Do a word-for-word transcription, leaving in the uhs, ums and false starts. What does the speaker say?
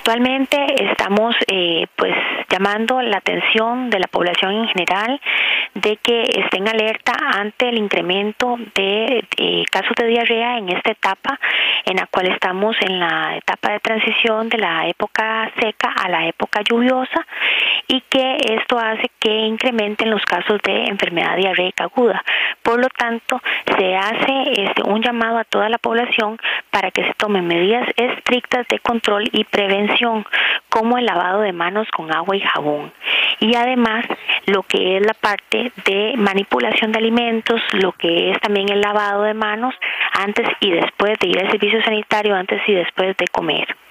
Actualmente estamos eh, pues llamando la atención de la población en general de que estén alerta ante el incremento de eh, casos de diarrea en esta etapa en la cual estamos en la etapa de transición de la época seca a la época lluviosa, y que esto hace que incrementen los casos de enfermedad diarreica aguda. Por lo tanto, se hace este, un llamado a toda la población para que se tomen medidas estrictas de control y prevención, como el lavado de manos con agua y jabón. Y además, lo que es la parte de manipulación de alimentos, lo que es también el lavado de manos antes y después de ir al servicio sanitario, antes y después de comer.